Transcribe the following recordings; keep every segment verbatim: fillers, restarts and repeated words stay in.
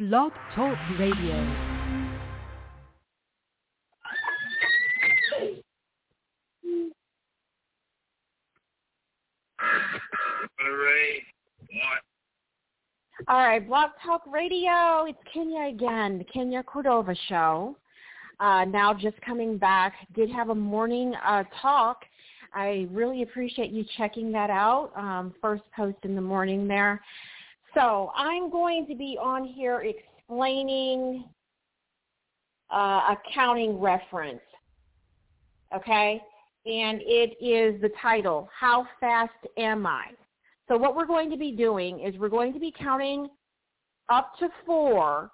Blog Talk Radio. All right, Blog Talk Radio, it's Kenya again, the Kenya Cordova Show. Uh, now just coming back, did have a morning uh, talk. I really appreciate you checking that out, um, first post in the morning there. So I'm going to be on here explaining uh, accounting reference, okay? And it is the title, How Fast Am I? So what we're going to be doing is we're going to be counting up to four,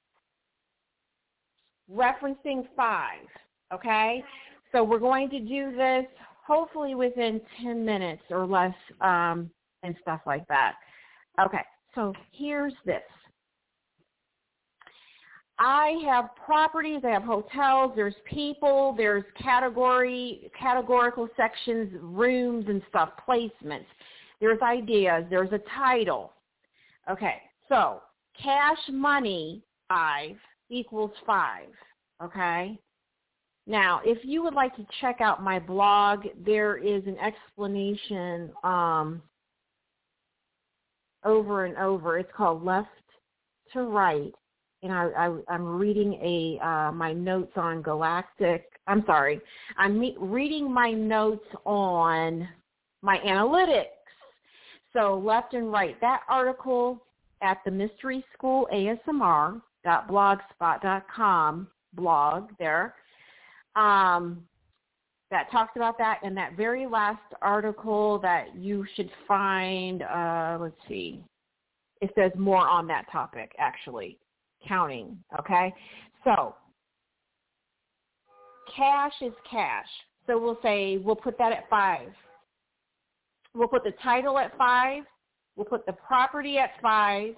referencing five, okay? So we're going to do this hopefully within ten minutes or less um, and stuff like that. Okay, so here's this. I have properties, I have hotels, there's people, there's category, categorical sections, rooms and stuff, placements. There's ideas, there's a title. Okay, so cash money, five, equals five, okay? Now, if you would like to check out my blog, there is an explanation um, over and over. It's called Left to Right, and I, I, I'm reading a uh, my notes on Galactic. I'm sorry, I'm me- reading my notes on my analytics. So left and right, that article at the Mystery School A S M R dot blogspot dot com blog there, um, that talks about that, and that very last article that you should find, uh, let's see, it says more on that topic, actually, counting, okay? So cash is cash. So we'll say, we'll put that at five. We'll put the title at five. We'll put the property at five.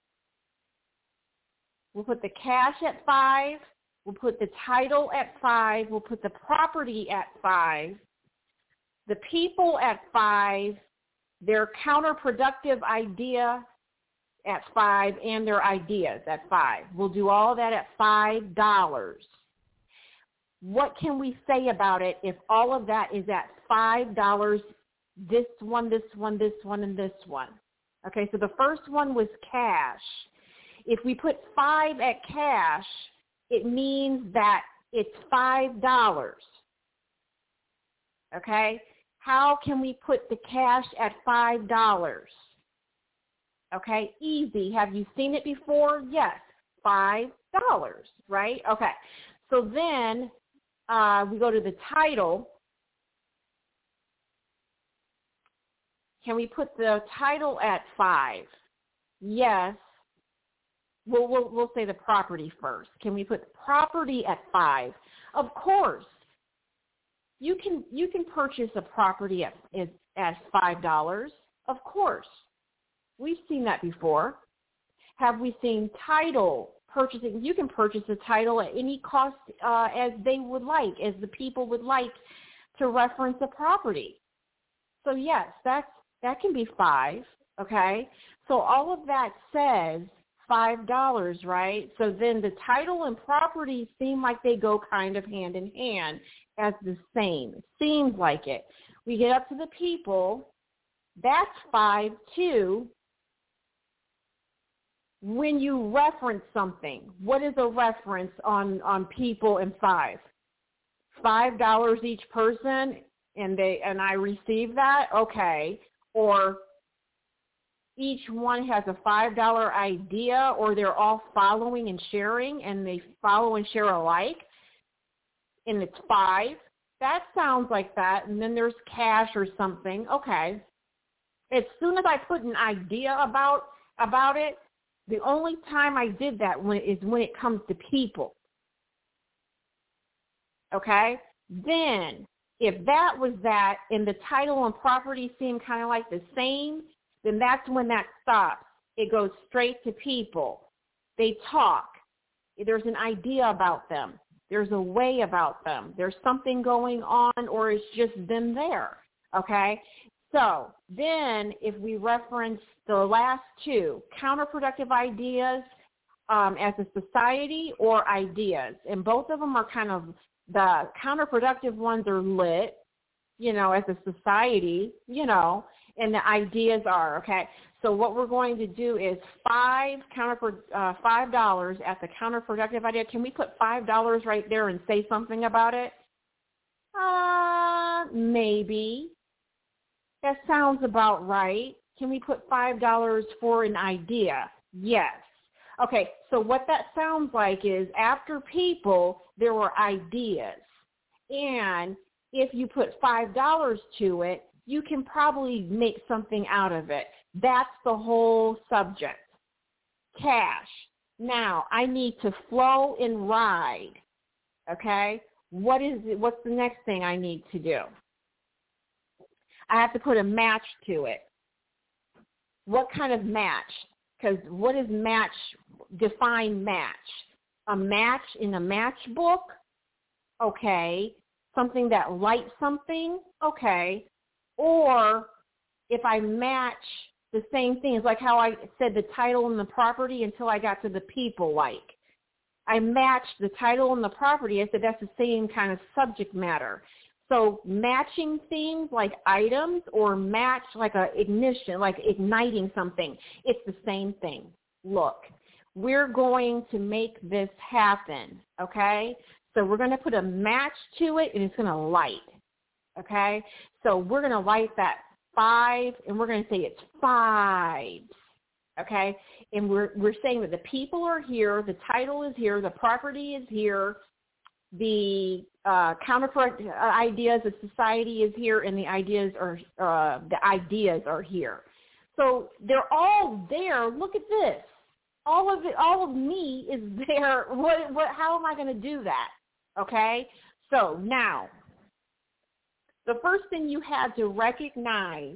We'll put the cash at five. We'll put the title at five. We'll put the property at five. The people at five. Their counterproductive idea at five, and their ideas at five. We'll do all that at five dollars. What can we say about it if all of that is at five dollars? This one, this one, this one, and this one. Okay, so the first one was cash. If we put five at cash, it means that it's five dollars. Okay, how can we put the cash at five dollars? Okay, easy. Have you seen it before? Yes, five dollars, right? Okay, so then uh, we go to the title. Can we put the title at five? Yes. We'll, we'll, we'll say the property first. Can we put the property at five? Of course. You can you can purchase a property at, at, at five dollars. Of course. We've seen that before. Have we seen title purchasing? You can purchase a title at any cost uh, as they would like, as the people would like to reference a property. So yes, that's that can be five, okay? So all of that says five dollars, right? So then the title and property seem like they go kind of hand in hand as the same. It seems like it. We get up to the people, that's five too. When you reference something, what is a reference on, on people and five? five dollars each person, and they and I receive that? Okay. Or each one has a five dollar idea, or they're all following and sharing, and they follow and share alike, and it's five. That sounds like that. And then there's cash or something. Okay. As soon as I put an idea about about it, the only time I did that when, is when it comes to people. Okay? Then, if that was that and the title and property seem kind of like the same, then that's when that stops. It goes straight to people. They talk. There's an idea about them. There's a way about them. There's something going on, or it's just them there, okay? So then if we reference the last two, counterproductive ideas, um, as a society or ideas. And both of them are kind of, the counterproductive ones are lit, you know, as a society, you know, and the ideas are, okay. So what we're going to do is five counter uh, five dollars at the counterproductive idea. Can we put five dollars right there and say something about it? Uh, maybe. That sounds about right. Can we put five dollars for an idea? Yes. Okay, so what that sounds like is after people, there were ideas. And if you put five dollars to it, you can probably make something out of it. That's the whole subject. Cash. Now, I need to flow and ride. Okay? What is it? What's the next thing I need to do? I have to put a match to it. What kind of match? Because what is match? Define match. A match in a matchbook? Okay. Something that lights something? Okay. Or if I match the same things, like how I said the title and the property until I got to the people like. I matched the title and the property. I said that's the same kind of subject matter. So matching things like items or match like a ignition, like igniting something, it's the same thing. Look, we're going to make this happen, okay? So we're going to put a match to it and it's going to light, okay? So we're going to light that five and we're going to say it's fives, okay? And we're we're saying that the people are here, the title is here, the property is here, the uh, counterpart ideas of society is here, and the ideas are uh, the ideas are here. So they're all there. Look at this. All of it, all of me is there. What? What? How am I going to do that? Okay. So now, the first thing you had to recognize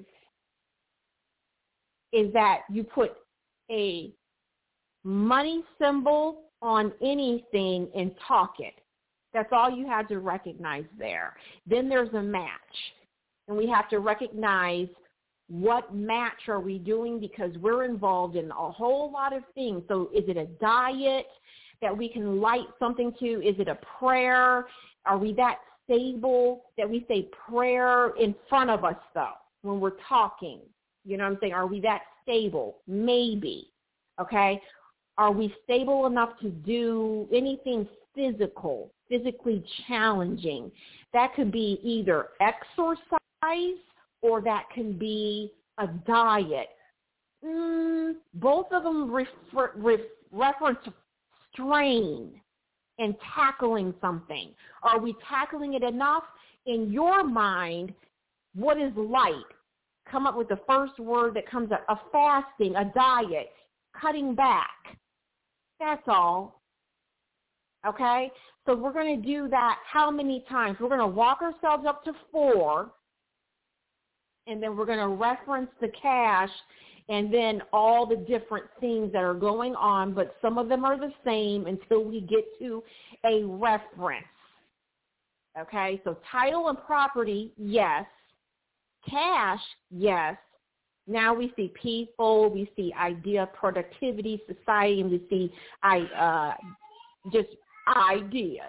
is that you put a money symbol on anything and talk it. That's all you had to recognize there. Then there's a match. And we have to recognize what match are we doing because we're involved in a whole lot of things. So is it a diet that we can light something to? Is it a prayer? Are we that stable that we say prayer in front of us, though, when we're talking? You know what I'm saying? Are we that stable? Maybe. Okay? Are we stable enough to do anything physical, physically challenging? That could be either exercise or that can be a diet. Mm, both of them refer, re, reference strain and tackling something. Are we tackling it enough? In your mind, what is light? Come up with the first word that comes up. A fasting, a diet, cutting back. That's all. Okay? So we're going to do that how many times? We're going to walk ourselves up to four, and then we're going to reference the cash and then all the different things that are going on, but some of them are the same until we get to a reference. Okay? So title and property, yes. Cash, yes. Now we see people, we see idea, productivity, society, and we see I uh, just ideas.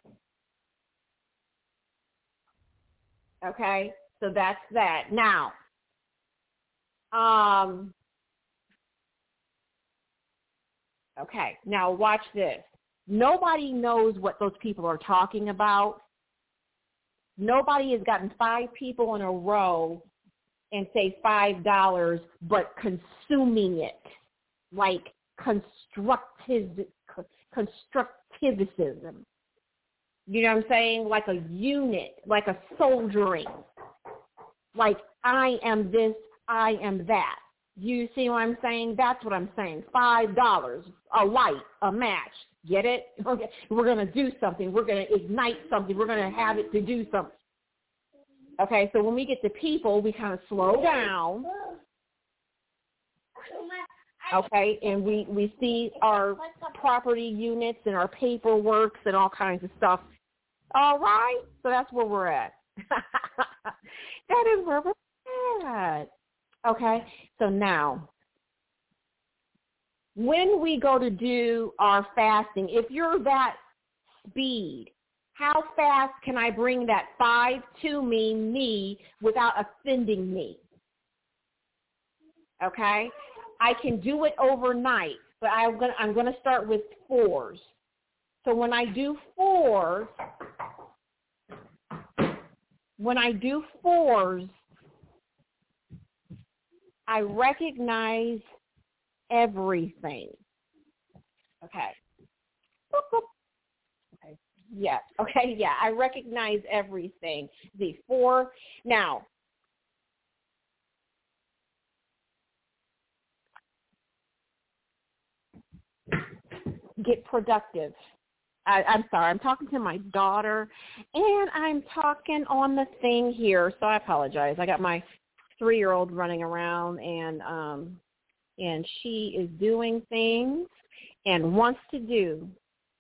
Okay, so that's that. Now, um, okay, now watch this. Nobody knows what those people are talking about. Nobody has gotten five people in a row and say five dollars, but consuming it like constructive, constructivism. You know what I'm saying? Like a unit, like a soldiering. Like I am this, I am that. You see what I'm saying? That's what I'm saying. Five dollars, a light, a match. Get it? Okay. We're going to do something. We're going to ignite something. We're going to have it to do something. Okay, so when we get to people, we kind of slow down. Okay, and we, we see our property units and our paperwork and all kinds of stuff. All right, so that's where we're at. That is where we're at. Okay, so now when we go to do our fasting, if you're that speed, how fast can I bring that five to me, me, without offending me? Okay? I can do it overnight, but I'm going I'm going to start with fours. So when I do fours, when I do fours, I recognize everything. Okay. Okay. Yeah. Okay. Yeah. I recognize everything. The four. Now, get productive. I, I'm sorry. I'm talking to my daughter, and I'm talking on the thing here, so I apologize. I got my three-year-old running around, and um, and she is doing things and wants to do.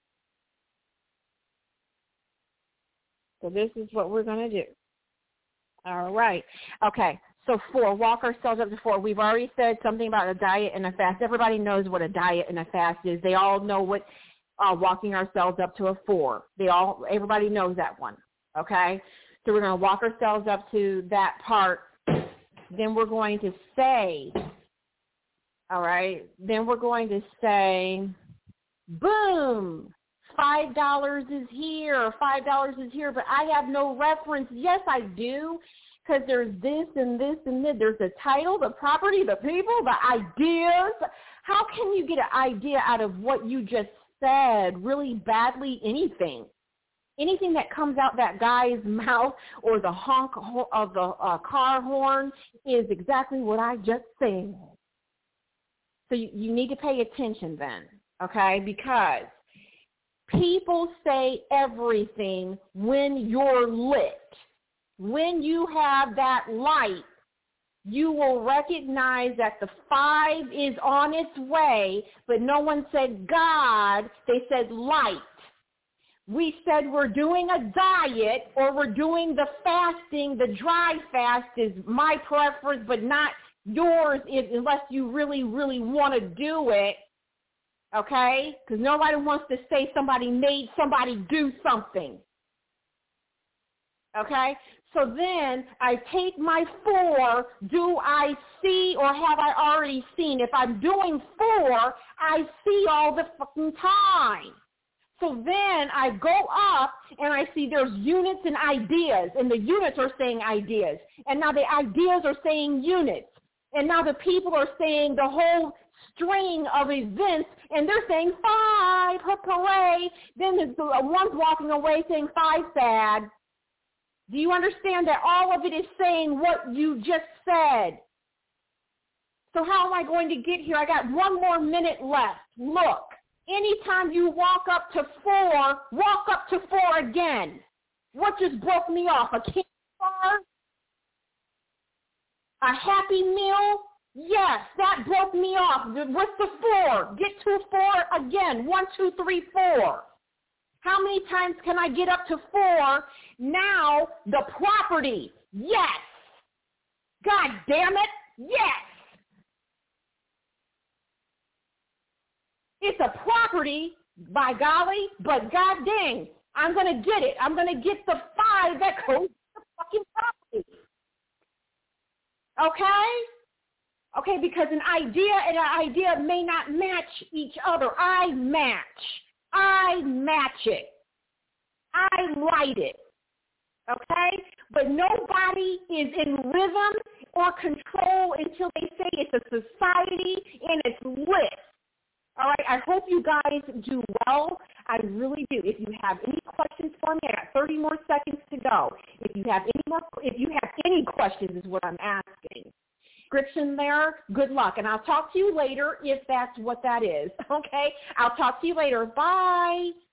So this is what we're going to do. All right. Okay. So four, walk ourselves up to four. We've already said something about a diet and a fast. Everybody knows what a diet and a fast is. They all know what uh, walking ourselves up to a four. They all, everybody knows that one. Okay. So we're going to walk ourselves up to that part. Then we're going to say, all right, then we're going to say, boom, five dollars is here, five dollars is here, but I have no reference. Yes, I do, because there's this and this and this. There's the title, the property, the people, the ideas. How can you get an idea out of what you just said really badly? Anything. Anything that comes out that guy's mouth or the honk of the uh, car horn is exactly what I just said. So you, you need to pay attention then, okay? Because people say everything when you're lit. When you have that light, you will recognize that the five is on its way, but no one said God, they said light. We said we're doing a diet or we're doing the fasting. The dry fast is my preference, but not yours if, unless you really, really want to do it, okay? Because nobody wants to say somebody made somebody do something, okay? So then I take my four. Do I see or have I already seen? If I'm doing four, I see all the fucking time. So then I go up and I see there's units and ideas, and the units are saying ideas. And now the ideas are saying units. And now the people are saying the whole string of events, and they're saying five, hooray. Then the one's walking away saying five, sad. Do you understand that all of it is saying what you just said? So how am I going to get here? I got one more minute left. Look. Anytime you walk up to four, walk up to four again. What just broke me off? A candy bar? A Happy Meal? Yes, that broke me off. What's the four? Get to four again. One, two, three, four. How many times can I get up to four? Now, the property. Yes. God damn it. Yes. It's a property, by golly, but god dang, I'm going to get it. I'm going to get the five that goes to the fucking property. Okay? Okay, because an idea and an idea may not match each other. I match. I match it. I light it. Okay? But nobody is in rhythm or control until they say it's a society and it's lit. All right, I hope you guys do well. I really do. If you have any questions for me, I got thirty more seconds to go. If you have any more, if you have any questions is what I'm asking. Description there, good luck. And I'll talk to you later if that's what that is. Okay, I'll talk to you later. Bye.